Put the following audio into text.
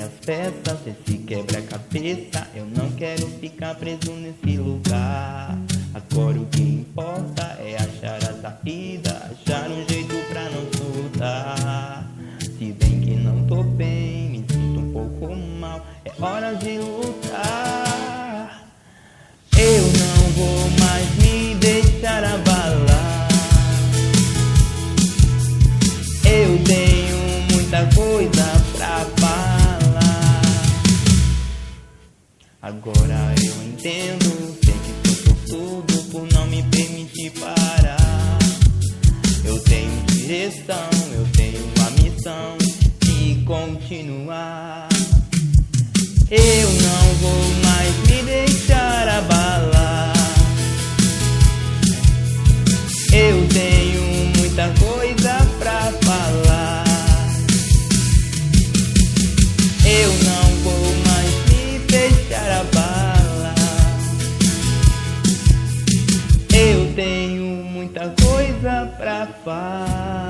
as peças, esse quebra-cabeça. Eu não quero ficar preso nesse lugar. Agora o que importa é achar a saída, achar um jeito pra não soltar. Se bem que não tô bem, me sinto um pouco mal, é hora de lutar. Eu não vou mais me deixar abalar. Eu tenho muita coisa pra falar. Agora eu entendo, sei que sou sortudo por não me permitir parar. Eu tenho direção, eu tenho a missão de continuar. Eu não vou mais me deixar abalar. Eu tenho muita coisa pra falar. Eu não vou mais me deixar abalar. Eu tenho muita coisa pra falar.